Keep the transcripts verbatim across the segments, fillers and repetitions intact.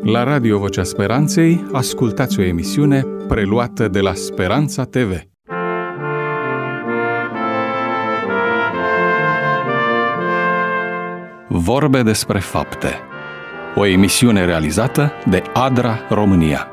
La Radio Vocea Speranței ascultați o emisiune preluată de la Speranța T V. Vorbe despre fapte. O emisiune realizată de ADRA România.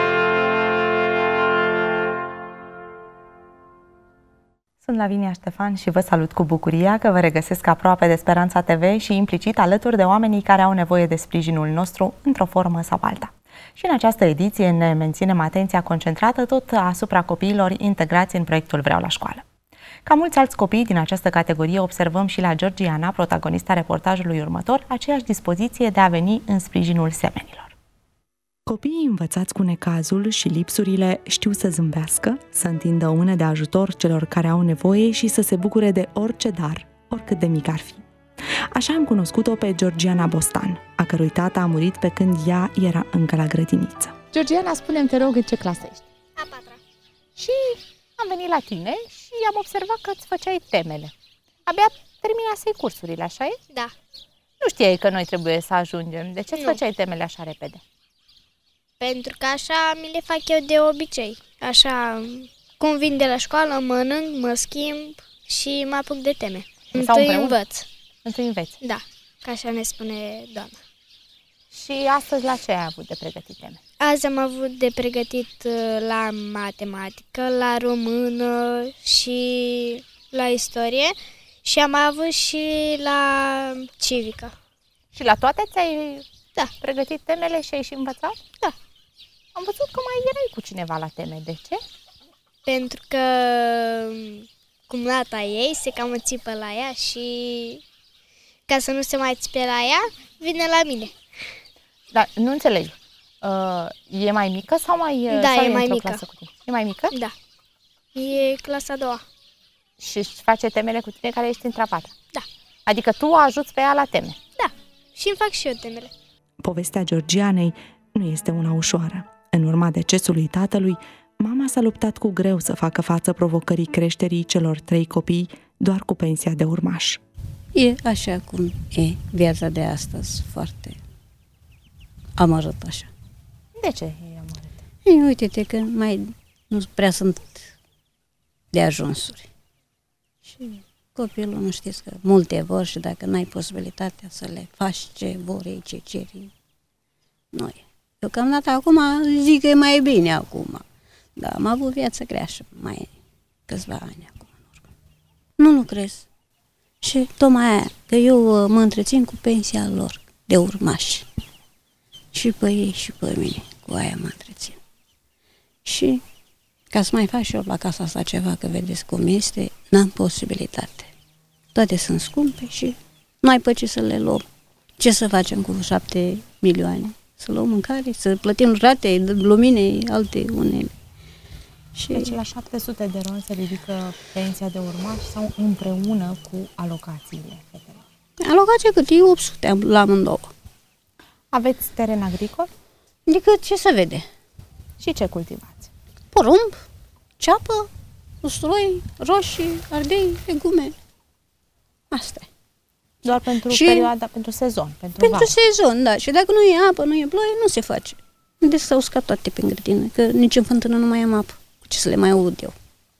Sunt Lavinia Ștefan și vă salut cu bucuria că vă regăsesc aproape de Speranța T V și implicit alături de oamenii care au nevoie de sprijinul nostru într-o formă sau alta. Și în această ediție ne menținem atenția concentrată tot asupra copiilor integrați în proiectul Vreau la școală. Ca mulți alți copii din această categorie, observăm și la Georgiana, protagonista reportajului următor, aceeași dispoziție de a veni în sprijinul semenilor. Copiii învățați cu necazul și lipsurile știu să zâmbească, să întindă o mână de ajutor celor care au nevoie și să se bucure de orice dar, oricât de mic ar fi. Așa am cunoscut-o pe Georgiana Bostan, a cărui tată a murit pe când ea era încă la grădiniță. Georgiana, spune-mi, te rog, în ce clasă ești? A patra. Și am venit la tine și am observat că îți făceai temele. Abia terminasei cursurile, așa e? Da. Nu știai că noi trebuie să ajungem. De ce îți Nu. făceai temele așa repede? Pentru că așa mi le fac eu de obicei. Așa, cum vin de la școală, mănânc, mă schimb și mă apuc de teme. Sau Întâi împreună? învăț. Întâi înveți. Da, ca așa ne spune doamna. Și astăzi la ce ai avut de pregătit teme? Azi am avut de pregătit uh, la matematică, la română și la istorie și am avut și la civică. Și la toate ți-ai Da. pregătit temele și ai și învățat? Da. Am văzut că mai erai cu cineva la teme. De ce? Pentru că cumnata ei se cam țipă la ea și ca să nu se mai țipe la ea, vine la mine. Dar nu înțeleg. Uh, e mai mică sau mai... Da, sau e mai într-o mică. clasă cu tine? E mai mică? Da. E clasa a doua. Și își face temele cu tine care ești între a patra. Da. Adică tu o ajuți pe ea la teme. Da. Și îmi fac și eu temele. Povestea Georgianei nu este una ușoară. În urma decesului tatălui, mama s-a luptat cu greu să facă față provocării creșterii celor trei copii doar cu pensia de urmaș. E așa cum e viața de astăzi, foarte amărât așa. De ce e amărât? Ei, uite-te că mai nu prea sunt de ajunsuri. Și copilul, nu știți că multe vor și dacă n-ai posibilitatea să le faci ce vor ei, ce ceri, nu e. Deocamdată acum zic că e mai bine acum. Dar am avut viață grea și mai câțiva ani acum în urmă. Nu lucrez. Și tocmai aia, că eu uh, mă întrețin cu pensia lor de urmași. Și pe ei și pe mine, cu aia mă întrețin. Și ca să mai fac și eu la casa asta ceva, că vedeți cum este, n-am posibilitate. Toate sunt scumpe și nu ai pe ce să le luăm. Ce să facem cu șapte milioane? Să luăm mâncare, să plătim rate, lumine, alte unele. Și Deci la șapte sute de ron se ridică pensia de urmaș sau împreună cu alocațiile fetelor? alocația cât e opt sute la amândouă. Aveți teren agricol? Adică ce să vede? Și ce cultivați? Porumb, ceapă, usturoi, roșii, ardei, legume. Asta e. Doar pentru Și- perioada, pentru sezon, pentru, Pentru vară. sezon, da. Și dacă nu e apă, nu e ploaie, nu se face. Deci s-au uscat toate pe grădină, că nici în fântână nu mai am apă. Cu ce să le mai aud eu?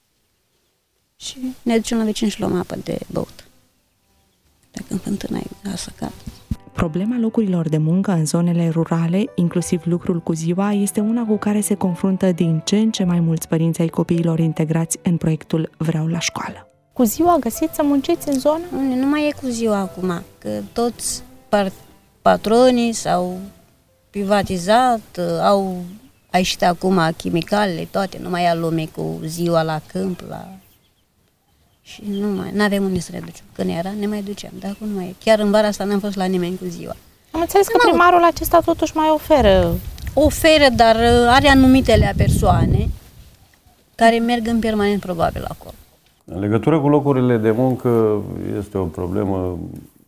Și ne ducem la vecin și luăm apă de băut. Dacă în fântână ai asăcat. Problema locurilor de muncă în zonele rurale, inclusiv lucrul cu ziua, este una cu care se confruntă din ce în ce mai mulți părinți ai copiilor integrați în proiectul Vreau la școală. Cu ziua găsiți să munciți în zonă? Nu, nu mai e cu ziua acum, că toți par- patronii s-au privatizat, au a ieșit acum chimicalele, toate, nu mai ia lume cu ziua la câmp, la... Și nu mai, n-avem unde să ne ducem. Când era, ne mai duceam, dar acum nu mai e. Chiar în vara asta n-am fost la nimeni cu ziua. Am înțeles că N-au. primarul acesta totuși mai oferă. Oferă, dar uh, are anumitele persoane care merg în permanent probabil acolo. În legătură cu locurile de muncă este o problemă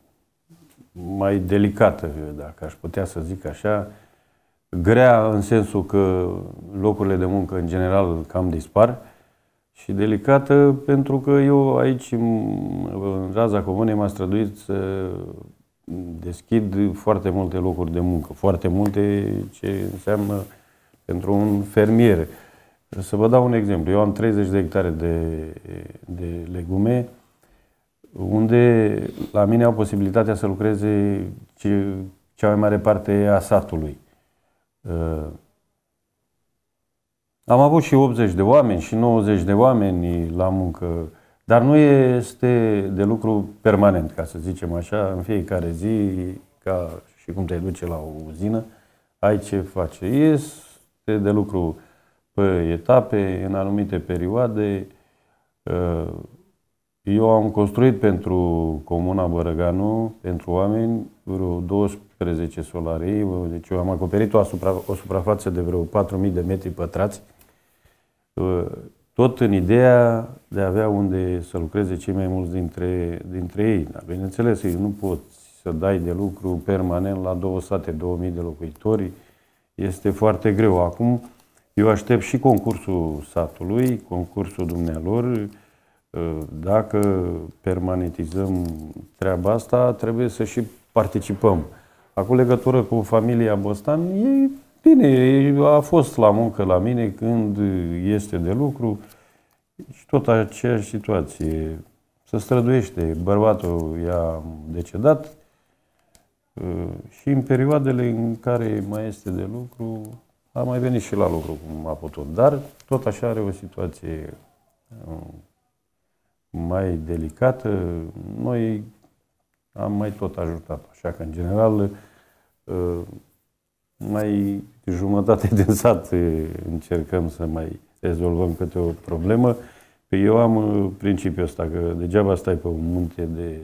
mai delicată, dacă aș putea să zic așa, grea în sensul că locurile de muncă în general cam dispar și delicată pentru că eu aici, în raza comunei, m-am străduit să deschid foarte multe locuri de muncă, foarte multe ce înseamnă pentru un fermier. Să vă dau un exemplu. Eu am treizeci de hectare de, de legume, unde la mine au posibilitatea să lucreze ce, cea mai mare parte a satului. Uh, am avut și optzeci de oameni și nouăzeci de oameni la muncă, dar nu este de lucru permanent, ca să zicem așa, în fiecare zi, ca și cum te duce la o uzină, ai ce face. Este de lucru pe etape, în anumite perioade. Eu am construit pentru Comuna Bărăganu, pentru oameni, vreo douăsprezece solarii, deci eu am acoperit o, supra, o suprafață de vreo patru mii de metri pătrați, tot în ideea de a avea unde să lucreze cei mai mulți dintre, dintre ei. Dar, bineînțeles, nu poți să dai de lucru permanent la două sate, două mii de locuitori, este foarte greu. Acum, eu aștept și concursul satului, concursul dumnealor. Dacă permanentizăm treaba asta, trebuie să și participăm. Acum, legătură cu familia Bostan, e bine, a fost la muncă la mine când este de lucru și tot aceeași situație. Se străduiește, bărbatul i-a decedat și în perioadele în care mai este de lucru, a mai venit și la lucru cum a putut. Dar tot așa are o situație mai delicată. Noi am mai tot ajutat. Așa că, în general, mai jumătate din sat încercăm să mai rezolvăm câte o problemă. Eu am principiul ăsta, că degeaba stai pe un munte de,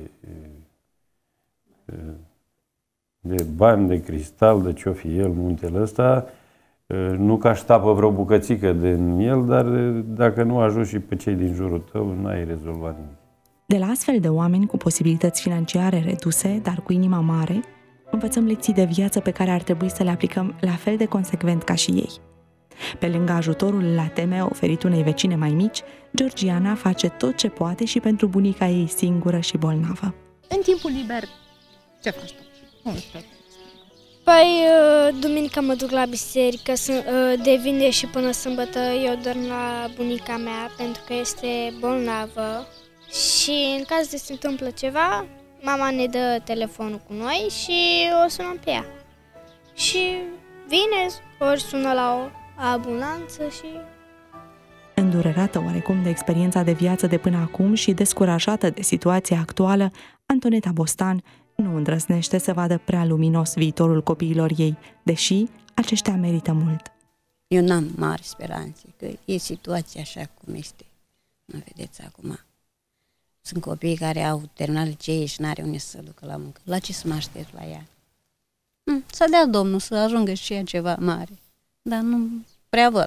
de bani, de cristal, de ce-o fi el, muntele ăsta, nu că aș tapă vreo bucățică din el, dar dacă nu ajungi și pe cei din jurul tău, n-ai rezolvat nimic. De la astfel de oameni cu posibilități financiare reduse, dar cu inima mare, învățăm lecții de viață pe care ar trebui să le aplicăm la fel de consecvent ca și ei. Pe lângă ajutorul la teme oferit unei vecine mai mici, Georgiana face tot ce poate și pentru bunica ei singură și bolnavă. În timpul liber, ce faci tu? Unde te Păi, duminica mă duc la biserică, de vineri și până sâmbătă eu dorm la bunica mea pentru că este bolnavă și în caz de se întâmplă ceva, mama ne dă telefonul cu noi și o sunăm pe ea. Și vine, ori sună la o ambulanță și... Îndurerată oarecum de experiența de viață de până acum și descurajată de situația actuală, Antoneta Bostan nu îndrăznește să vadă prea luminos viitorul copiilor ei, deși aceștia merită mult. Eu n-am mari speranțe, că e situația așa cum este. Nu vedeți acum. Sunt copii care au terminat liceie și n-are unde să ducă la muncă. La ce să mă aștept la ea? Hm, să dea Domnul să ajungă și ea ceva mare. Dar nu prea văd.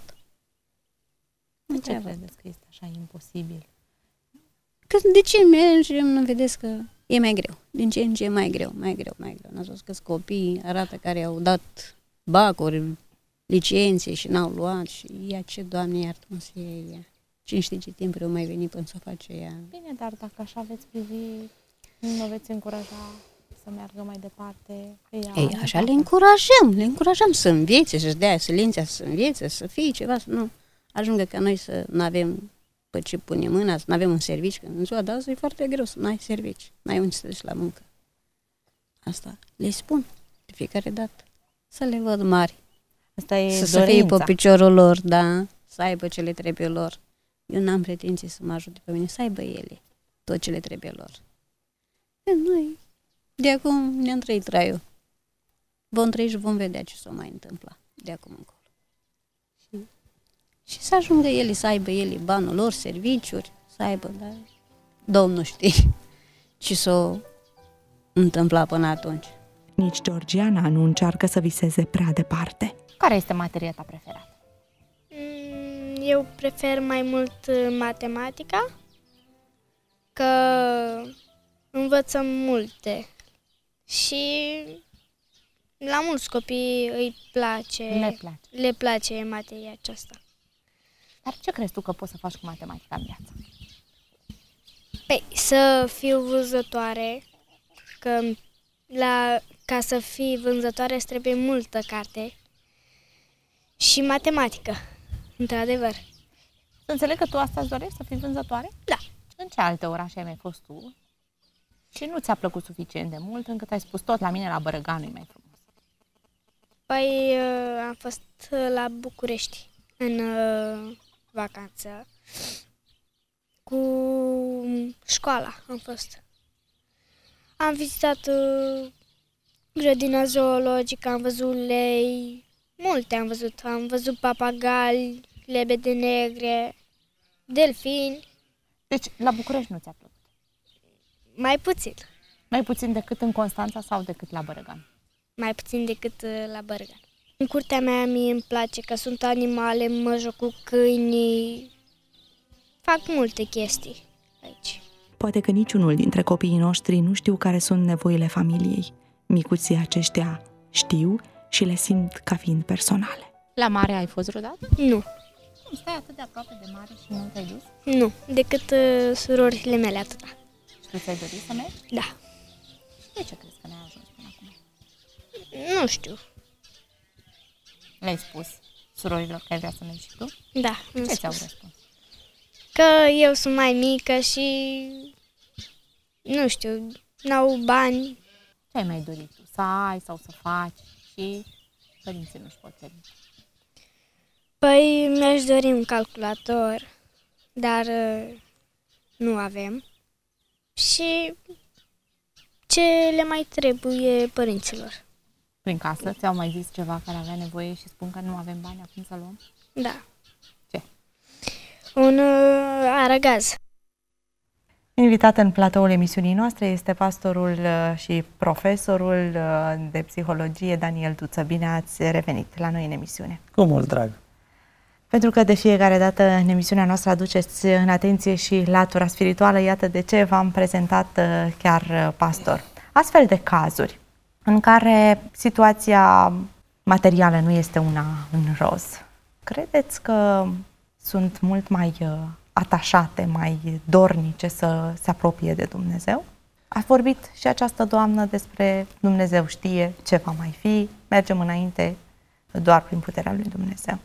De ce credeți că este așa imposibil? Că de ce mergem, nu vedeți că e mai greu. Din ce în ce mai greu, mai greu, mai greu. N-ați văzut că copii arată care au dat bacuri, licențe și n-au luat și ia ce, Doamne, iartă-mă să iei ea. Cine știe ce timp rău mai veni până să o face ea. Bine, dar dacă așa veți privi, nu veți încuraja să meargă mai departe. Ea, Ei, așa le încurajăm, le încurajăm să învețe, să-și dea silința, să învețe, să fie ceva, să nu ajungă ca noi să nu avem pe ce pune mâna, să nu avem un serviciu, că în ziua de azi e foarte greu să nu ai serviciu, nu ai unde să te duci la muncă. Asta le spun de fiecare dată, să le văd mari, asta e să, să fie pe piciorul lor, da, să aibă ce le trebuie lor. Eu n-am pretenție să mă ajute pe mine, să aibă ele tot ce le trebuie lor. E, noi, de acum ne-am trăit traiul. Vom trăi și vom vedea ce s-o mai întâmpla de acum încolo. Și, și să ajungă ele, să aibă ele banul lor, serviciuri, să aibă, dar Domnul știe ce s-o întâmpla până atunci. Nici Georgiana nu încearcă să viseze prea departe. Care este materia ta preferată? Eu prefer mai mult matematica, că învățăm multe și la mulți copii îi place, Le place. le place materia aceasta. Dar ce crezi tu că poți să faci cu matematica în viață? Păi, să fiu văzătoare, că La, ca să fii vânzătoare îți trebuie multă carte și matematică, într-adevăr. Înțeleg că tu asta îți dorești, să fii vânzătoare? Da. În ce alte orașe ai mai fost tu? Și nu ți-a plăcut suficient de mult încât ai spus tot la mine la Bărăgan nu-i mai frumos? Păi am fost la București în vacanță cu școala am fost. Am vizitat grădina zoologică, am văzut lei, multe am văzut. Am văzut papagali, lebede negre, delfini. Deci la București nu ți-a plăcut? Mai puțin. Mai puțin decât în Constanța sau decât la Bărăgan? Mai puțin decât la Bărăgan. În curtea mea mie îmi place că sunt animale, mă joc cu câinii, fac multe chestii aici. Poate că niciunul dintre copiii noștri nu știu care sunt nevoile familiei. Micuții aceștia știu și le simt ca fiind personale. La mare ai fost vreodată? Nu. Cum stai atât de aproape de mare și nu te-ai dus? Nu, decât uh, surorile mele atâta. Și tu ți-ai dorit să mergi? Da. Și de ce crezi că n-ai ajuns până acum? Nu știu. Le-ai spus surorilor că ai vrea să mergi și tu? Da. Ce ți-au răspuns? Că eu sunt mai mică și, nu știu, n-au bani. Ce ai mai dorit tu? Să ai sau să faci și părinții nu-și pot permite? Păi mi-aș dori un calculator, dar uh, nu avem. Și ce le mai trebuie părinților? Prin casă ți-au mai zis ceva care avea nevoie și spun că nu avem bani acum să luăm? Da. Ce? Un uh, aragaz. Invitat în platoul emisiunii noastre este pastorul și profesorul de psihologie Daniel Tuță. Bine ați revenit la noi în emisiune. Cu mult drag. Pentru că de fiecare dată în emisiunea noastră aduceți în atenție și latura spirituală, iată de ce v-am prezentat chiar pastor. Astfel de cazuri în care situația materială nu este una în roz, credeți că sunt mult mai atașate, mai dornice să se apropie de Dumnezeu? A vorbit și această doamnă despre Dumnezeu știe ce va mai fi, mergem înainte doar prin puterea lui Dumnezeu.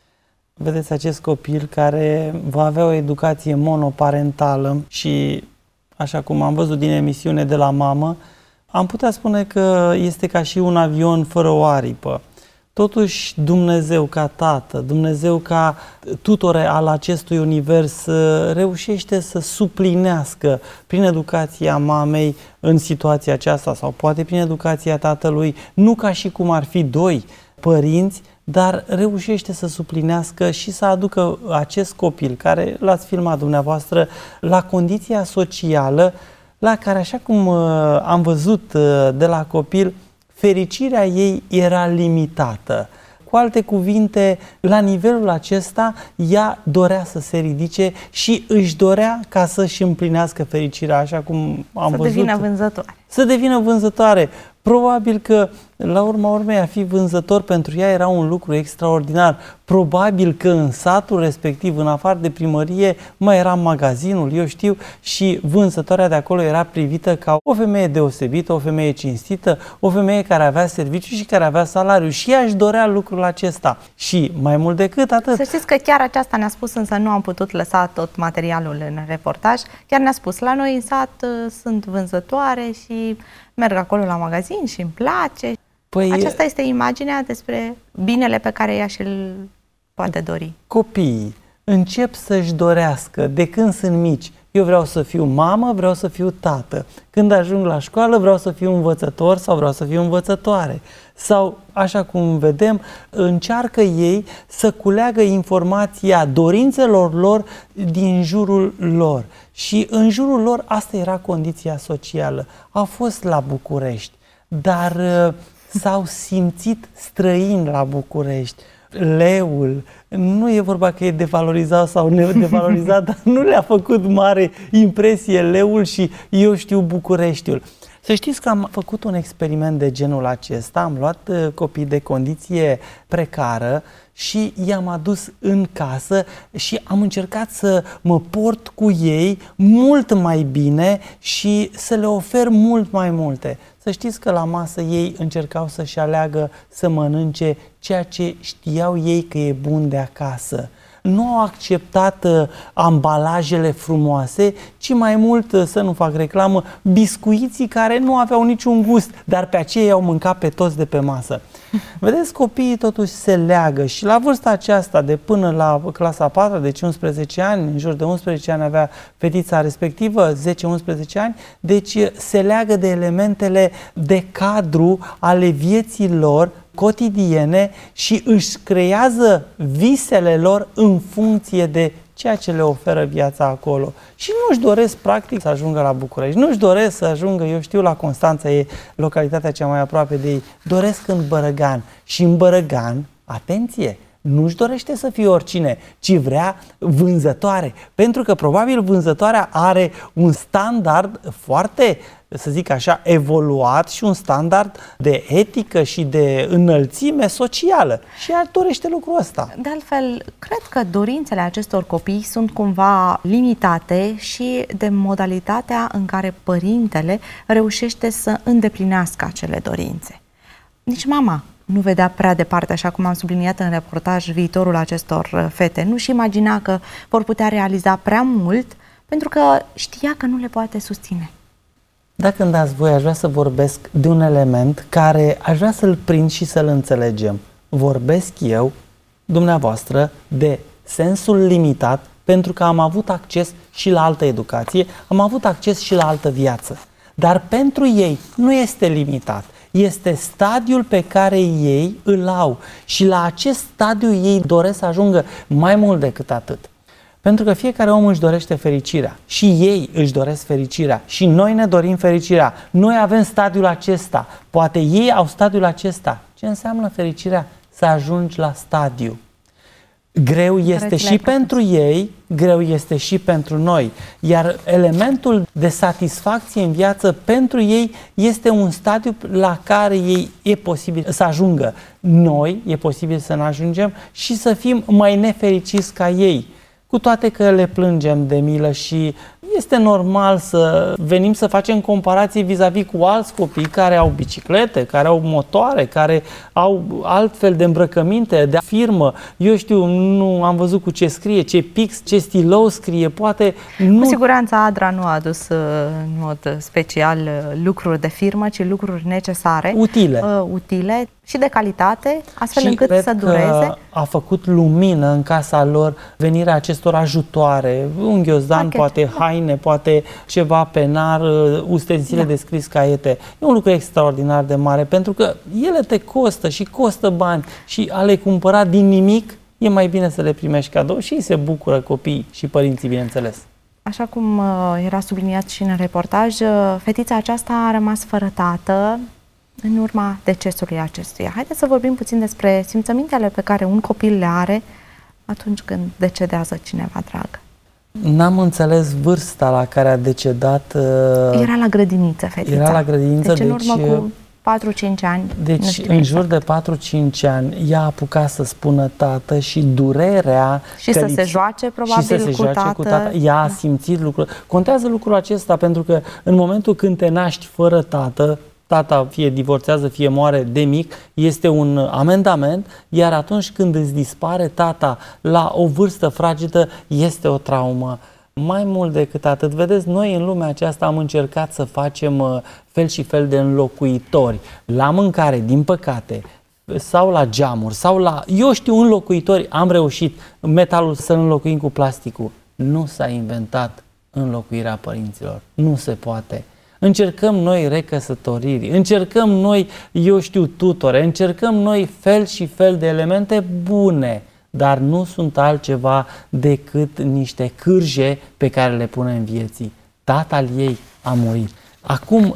Vedeți acest copil care va avea o educație monoparentală și, așa cum am văzut din emisiune de la mamă, am putea spune că este ca și un avion fără o aripă. Totuși, Dumnezeu ca Tată, Dumnezeu ca tutore al acestui univers reușește să suplinească prin educația mamei în situația aceasta sau poate prin educația tatălui, nu ca și cum ar fi doi părinți, dar reușește să suplinească și să aducă acest copil, care l-ați filmat dumneavoastră, la condiția socială la care, așa cum am văzut de la copil, fericirea ei era limitată. Cu alte cuvinte, la nivelul acesta, ea dorea să se ridice și își dorea ca să-și împlinească fericirea, așa cum am să văzut. Să devină vânzătoare. Să devină vânzătoare. Probabil că, la urma urmei, a fi vânzător pentru ea era un lucru extraordinar. Probabil că în satul respectiv, în afară de primărie, mai era magazinul, eu știu, și vânzătoarea de acolo era privită ca o femeie deosebită, o femeie cinstită, o femeie care avea serviciu și care avea salariu. Și ea își dorea lucrul acesta. Și mai mult decât atât... Să știți că chiar aceasta ne-a spus, însă nu am putut lăsa tot materialul în reportaj, chiar ne-a spus, la noi în sat sunt vânzătoare și merg acolo la magazin și îmi place. Păi, aceasta este imaginea despre binele pe care ea și-l poate dori. Copiii încep să-și dorească de când sunt mici. Eu vreau să fiu mamă, vreau să fiu tată. Când ajung la școală, vreau să fiu învățător sau vreau să fiu învățătoare. Sau, așa cum vedem, încearcă ei să culeagă informația dorințelor lor din jurul lor. Și în jurul lor asta era condiția socială. Au fost la București, dar uh, s-au simțit străini la București. Leul, nu e vorba că e devalorizat sau nedevalorizat, dar nu le-a făcut mare impresie leul și, eu știu, Bucureștiul. Să știți că am făcut un experiment de genul acesta, am luat uh, copii de condiție precară și i-am adus în casă și am încercat să mă port cu ei mult mai bine și să le ofer mult mai multe. Să să știți că la masă ei încercau să-și aleagă să mănânce ceea ce știau ei că e bun de acasă. Nu au acceptat uh, ambalajele frumoase, ci mai mult, uh, să nu fac reclamă, biscuiții care nu aveau niciun gust, dar pe aceea au mâncat pe toți de pe masă. Vedeți, copiii totuși se leagă și la vârsta aceasta, de până la clasa a patra, deci unsprezece ani, în jur de unsprezece ani avea fetița respectivă, zece unsprezece ani, deci se leagă de elementele de cadru ale vieții lor cotidiene și își creează visele lor în funcție de ceea ce le oferă viața acolo. Și nu-și doresc practic să ajungă la București, nu-și doresc să ajungă, eu știu, la Constanța, e localitatea cea mai aproape de ei, doresc în Bărăgan. Și în Bărăgan, atenție, nu-și dorește să fie oricine, ci vrea vânzătoare. Pentru că probabil vânzătoarea are un standard foarte, să zic așa, evoluat și un standard de etică și de înălțime socială. Și ea dorește lucrul ăsta. De altfel, cred că dorințele acestor copii sunt cumva limitate și de modalitatea în care părintele reușește să îndeplinească acele dorințe. Nici mama nu vedea prea departe, așa cum am subliniat în reportaj, viitorul acestor fete. Nu-și imagina că vor putea realiza prea mult, pentru că știa că nu le poate susține. Dacă îmi dați voi, aș vrea să vorbesc de un element care aș vrea să-l prind și să-l înțelegem. Vorbesc eu, dumneavoastră, de sensul limitat, pentru că am avut acces și la altă educație, am avut acces și la altă viață. Dar pentru ei nu este limitat. Este stadiul pe care ei îl au și la acest stadiu ei doresc să ajungă mai mult decât atât. Pentru că fiecare om își dorește fericirea și ei își doresc fericirea și noi ne dorim fericirea. Noi avem stadiul acesta, poate ei au stadiul acesta. Ce înseamnă fericirea? Să ajungi la stadiu. Greu este și pentru ei, greu este și pentru noi. Iar elementul de satisfacție în viață pentru ei este un stadiu la care ei e posibil să ajungă. Noi e posibil să ne ajungem și să fim mai nefericiți ca ei. Cu toate că le plângem de milă și este normal să venim să facem comparații vis-a-vis cu alți copii care au biciclete, care au motoare, care au altfel de îmbrăcăminte, de firmă. Eu știu, nu am văzut cu ce scrie, ce pix, ce stilou scrie, poate nu... Cu siguranță Adra nu a adus în mod special lucruri de firmă, ci lucruri necesare, utile, uh, utile și de calitate, astfel și încât să dureze. A făcut lumină în casa lor venirea acestor ajutoare, un ghiozdan, Pachet. poate haine, poate ceva penar, ustensile da. de scris, caiete. E un lucru extraordinar de mare, pentru că ele te costă și costă bani și a le cumpăra din nimic, e mai bine să le primești cadou și se bucură copiii și părinții, bineînțeles. Așa cum era subliniat și în reportaj, fetița aceasta a rămas fără tată în urma decesului acestuia. Haideți să vorbim puțin despre simțămintele pe care un copil le are atunci când decedează cineva drag. N-am înțeles vârsta la care a decedat. Uh, era la grădiniță, fetița. Era la grădiniță, deci în urmă deci, cu patru cinci ani. Deci în jur de patru cinci ani ea a apucat să spună tată și durerea și să se joace probabil și să se cu, joace tată. cu tată. Ea a simțit lucrul. Contează lucrul acesta pentru că în momentul când te naști fără tată, tata fie divorțează, fie moare de mic, este un amendament, iar atunci când îți dispare tata la o vârstă fragedă, este o traumă. Mai mult decât atât, vedeți, noi în lumea aceasta am încercat să facem fel și fel de înlocuitori la mâncare, din păcate, sau la geamuri, sau la, eu știu, înlocuitori, am reușit metalul să-l înlocuim cu plasticul. Nu s-a inventat înlocuirea părinților, nu se poate. Încercăm noi recăsătoriri, încercăm noi, eu știu, tutore, încercăm noi fel și fel de elemente bune, dar nu sunt altceva decât niște cârje pe care le punem vieții. Tatăl ei a murit. Acum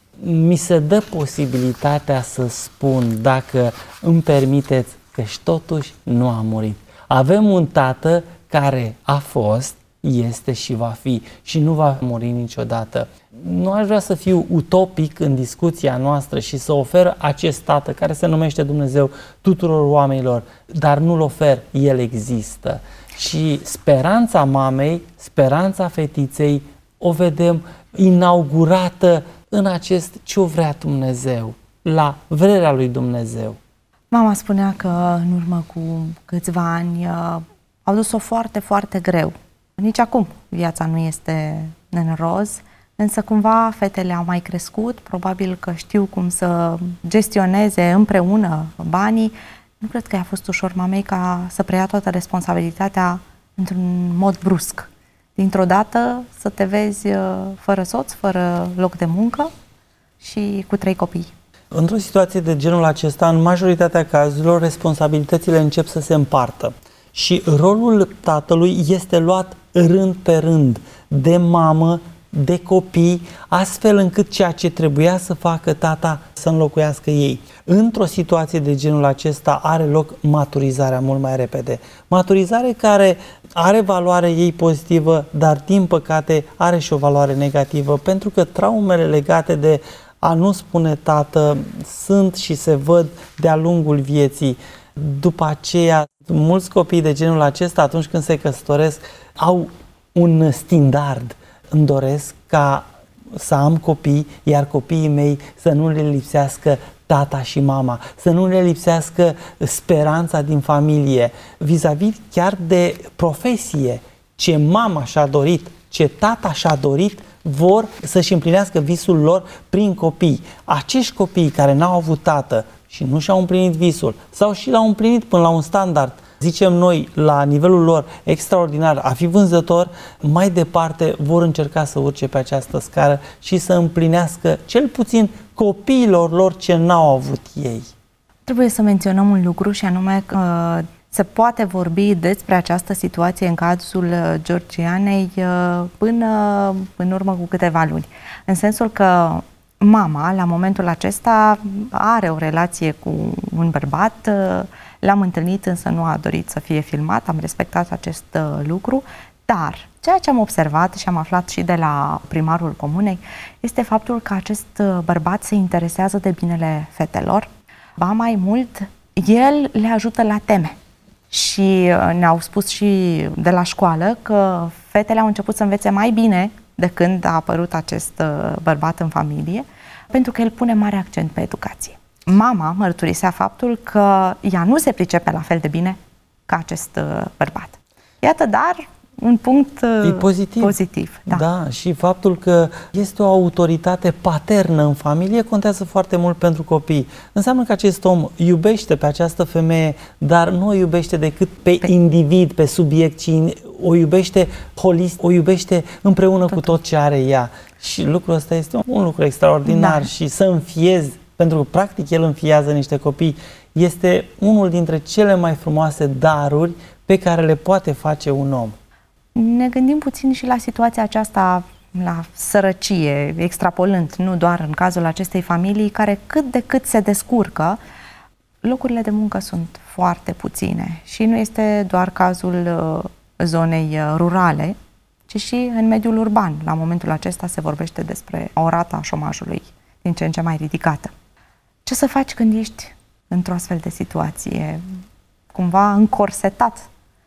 mi se dă posibilitatea să spun, dacă îmi permiteți, că și totuși nu a murit. Avem un tată care a fost, este și va fi și nu va muri niciodată. Nu aș vrea să fiu utopic în discuția noastră și să ofer acest tată care se numește Dumnezeu tuturor oamenilor, dar nu-l ofer, el există. Și speranța mamei, speranța fetiței o vedem inaugurată în acest ce-o vrea Dumnezeu, la vrerea lui Dumnezeu. Mama spunea că în urmă cu câțiva ani uh, au dus-o foarte, foarte greu. Nici acum viața nu este în roz, însă cumva fetele au mai crescut, probabil că știu cum să gestioneze împreună banii. Nu cred că i-a fost ușor mamei ca să preia toată responsabilitatea într-un mod brusc. Dintr-o dată să te vezi fără soț, fără loc de muncă și cu trei copii. Într-o situație de genul acesta, în majoritatea cazurilor, responsabilitățile încep să se împartă și rolul tatălui este luat rând pe rând de mamă, de copii, astfel încât ceea ce trebuia să facă tata să înlocuiască ei. Într-o situație de genul acesta are loc maturizarea mult mai repede. Maturizare care are valoare ei pozitivă, dar din păcate are și o valoare negativă, pentru că traumele legate de a nu spune tată sunt și se văd de-a lungul vieții. După aceea, mulți copii de genul acesta, atunci când se căsătoresc, au un standard. Îmi doresc ca să am copii, iar copiii mei să nu le lipsească tata și mama, să nu le lipsească speranța din familie, vis-a-vis chiar de profesie. Ce mama și-a dorit, ce tata și-a dorit, vor să-și împlinească visul lor prin copii. Acești copii care n-au avut tată și nu și-au împlinit visul sau și l-au împlinit până la un standard, zicem noi, la nivelul lor extraordinar, a fi vânzător, mai departe vor încerca să urce pe această scară și să împlinească cel puțin copiilor lor ce n-au avut ei. Trebuie să menționăm un lucru și anume că se poate vorbi despre această situație în cazul Georgianei până în urmă cu câteva luni. În sensul că mama, la momentul acesta, are o relație cu un bărbat. L-am întâlnit, însă nu a dorit să fie filmat, am respectat acest lucru, dar ceea ce am observat și am aflat și de la primarul comunei este faptul că acest bărbat se interesează de binele fetelor, ba mai mult, el le ajută la teme. Și ne-au spus și de la școală că fetele au început să învețe mai bine de când a apărut acest bărbat în familie, pentru că el pune mare accent pe educație. Mama mărturisea faptul că ea nu se pricepe la fel de bine ca acest bărbat. Iată, dar un punct e pozitiv. pozitiv da. Da, și faptul că este o autoritate paternă în familie contează foarte mult pentru copii. Înseamnă că acest om iubește pe această femeie, dar nu o iubește decât pe, pe... individ, pe subiect, ci o iubește holist, o iubește împreună tot. Cu tot ce are ea. Și lucrul ăsta este un lucru extraordinar da. Și să înfiezi, pentru că practic el înfiază niște copii, este unul dintre cele mai frumoase daruri pe care le poate face un om. Ne gândim puțin și la situația aceasta, la sărăcie, extrapolând, nu doar în cazul acestei familii, care cât de cât se descurcă, locurile de muncă sunt foarte puține și nu este doar cazul zonei rurale, ci și în mediul urban. La momentul acesta se vorbește despre o rată a șomajului din ce în ce mai ridicată. Ce să faci când ești într-o astfel de situație, cumva încorsetat,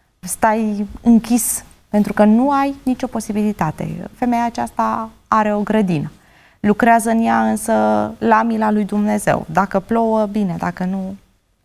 stai închis, pentru că nu ai nicio posibilitate. Femeia aceasta are o grădină, lucrează în ea însă la mila lui Dumnezeu. Dacă plouă, bine, dacă nu...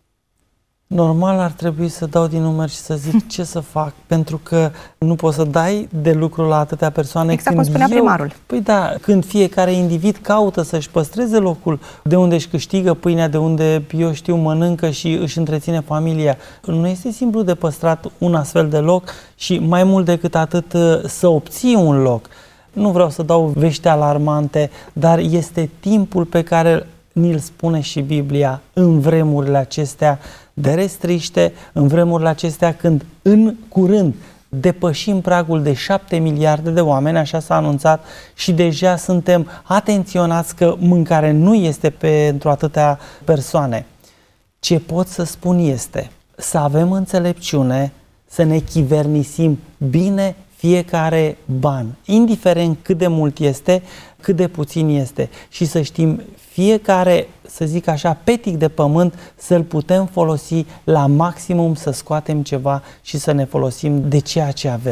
Normal ar trebui să dau din număr și să zic ce să fac, pentru că nu poți să dai de lucru la atâtea persoane. Exact cum spunea eu, primarul. Păi da, când fiecare individ caută să-și păstreze locul de unde își câștigă pâinea, de unde, eu știu, mănâncă și își întreține familia. Nu este simplu de păstrat un astfel de loc și mai mult decât atât să obții un loc. Nu vreau să dau vești alarmante, dar este timpul pe care ni-l spune și Biblia în vremurile acestea de restriște, în vremurile acestea când în curând depășim pragul de șapte miliarde de oameni, așa s-a anunțat, și deja suntem atenționați că mâncare nu este pentru atâtea persoane. Ce pot să spun este să avem înțelepciune, să ne chivernisim bine fiecare ban, indiferent cât de mult este, cât de puțin este, și să știm fiecare, să zic așa, petic de pământ să-l putem folosi la maximum, să scoatem ceva și să ne folosim de ceea ce avem.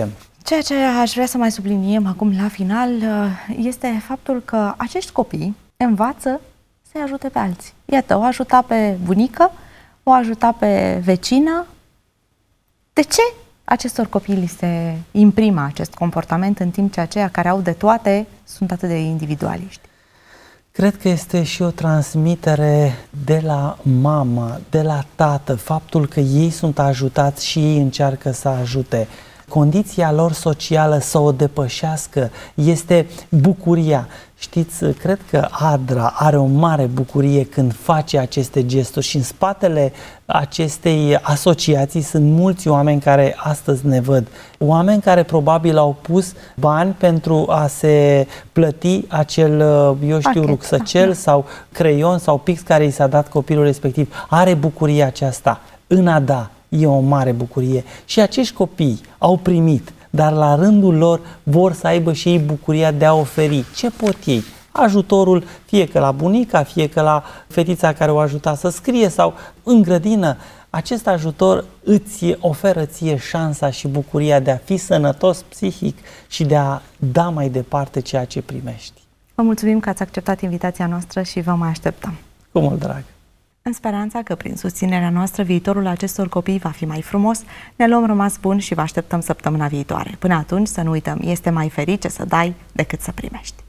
Ceea ce aș vrea să mai subliniem acum la final este faptul că acești copii învață să-i ajute pe alții. Iată, o ajuta pe bunică, o ajuta pe vecină. De ce acestor copii li se imprimă acest comportament în timp ce aceia care au de toate sunt atât de individualiști? Cred că este și o transmitere de la mamă, de la tată, faptul că ei sunt ajutați și ei încearcă să ajute. Condiția lor socială să o depășească este bucuria. Știți, cred că Adra are o mare bucurie când face aceste gesturi și în spatele acestei asociații sunt mulți oameni care astăzi ne văd. Oameni care probabil au pus bani pentru a se plăti acel, eu știu, rucsăcel sau creion sau pix care i s-a dat copilul respectiv. Are bucuria aceasta în a da. E o mare bucurie. Și acești copii au primit, dar la rândul lor vor să aibă și ei bucuria de a oferi. Ce pot ei? Ajutorul, fie că la bunica, fie că la fetița care o ajuta să scrie sau în grădină. Acest ajutor îți oferă ție șansa și bucuria de a fi sănătos psihic și de a da mai departe ceea ce primești. Vă mulțumim că ați acceptat invitația noastră și vă mai așteptăm. Cu mult drag! În speranța că prin susținerea noastră viitorul acestor copii va fi mai frumos, ne luăm rămas bun și vă așteptăm săptămâna viitoare. Până atunci, să nu uităm, este mai ferice să dai decât să primești.